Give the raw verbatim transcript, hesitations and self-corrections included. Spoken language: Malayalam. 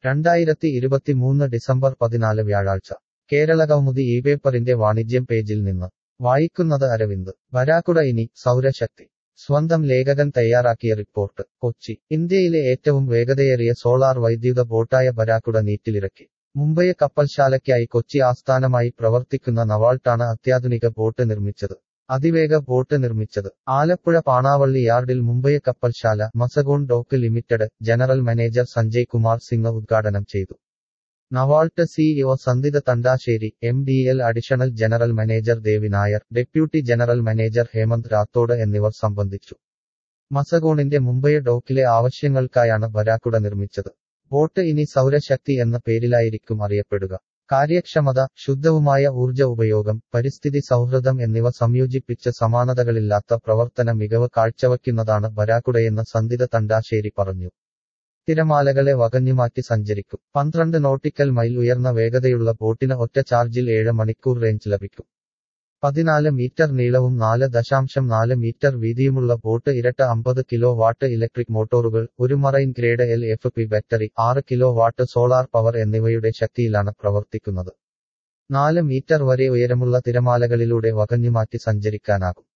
രണ്ടായിരത്തി ഇരുപത്തിമൂന്ന് ഡിസംബർ പതിനാല് വ്യാഴാഴ്ച കേരളകൗമുദി ഈ പേപ്പറിന്റെ വാണിജ്യം പേജിൽ നിന്ന് വായിക്കുന്നത് അരവിന്ദ് വരാക്കുട ഇനി സൗരശക്തി സ്വന്തം ലേഖകൻ തയ്യാറാക്കിയ റിപ്പോർട്ട് കൊച്ചി ഇന്ത്യയിലെ ഏറ്റവും വേഗതയേറിയ സോളാർ വൈദ്യുത ബോട്ടായ ബരാക്കുട നീറ്റിലിറക്കി മുംബൈ കപ്പൽശാലയ്ക്കായി കൊച്ചി ആസ്ഥാനമായി പ്രവർത്തിക്കുന്ന നവാൾട്ടാണ് അത്യാധുനിക ബോട്ട് നിർമ്മിച്ചത് അതിവേഗ ബോട്ട് നിർമ്മിച്ചത് ആലപ്പുഴ പാണാവള്ളി യാർഡിൽ മുംബൈ കപ്പൽശാല Mazagon dock limited general manager Sanjay Kumar Singh ഉദ്ഘാടനം ചെയ്തു Navalt CEO Sanditha Thandasherry M D L additional general manager Devi Nair deputy general manager Hemant Rathod എന്നിവർ സംബന്ധിച്ചു മസഗോണിന്റെ മുംബൈ ഡോക്കിലെ ആവശ്യങ്ങൾക്കായാണ് ബരാക്കുട നിർമ്മിച്ചത് ബോട്ട് ഇനി സൗരശക്തി എന്ന പേരിലായിരിക്കും അറിയപ്പെടുക കാര്യക്ഷമത ശുദ്ധവുമായ ഊർജ്ജ ഉപയോഗം പരിസ്ഥിതി സൗഹൃദം എന്നിവ സംയോജിപ്പിച്ച് സമാനതകളില്ലാത്ത പ്രവർത്തന മികവ് കാഴ്ചവയ്ക്കുന്നതാണ് ബരാക്കുടയെന്ന് സന്ദിത തണ്ടാശ്ശേരി പറഞ്ഞു തിരമാലകളെ വകഞ്ഞുമാറ്റി സഞ്ചരിക്കും പന്ത്രണ്ട് നോട്ടിക്കൽ മൈൽ ഉയർന്ന വേഗതയുള്ള ബോട്ടിന് ഒറ്റ ചാർജിൽ ഏഴ് മണിക്കൂർ റേഞ്ച് ലഭിക്കും പതിനാല് മീറ്റർ നീളവും നാല് ദശാംശം നാല് മീറ്റർ വീതിയുമുള്ള ബോട്ട് ഇരട്ട അമ്പത് കിലോ വാട്ട് ഇലക്ട്രിക് മോട്ടോറുകൾ ഒരു marine grade L F P battery ആറ് കിലോ വാട്ട് സോളാർ പവർ എന്നിവയുടെ ശക്തിയിലാണ് പ്രവർത്തിക്കുന്നത് നാല് മീറ്റർ വരെ ഉയരമുള്ള തിരമാലകളിലൂടെ വകഞ്ഞുമാറ്റി സഞ്ചരിക്കാനാകും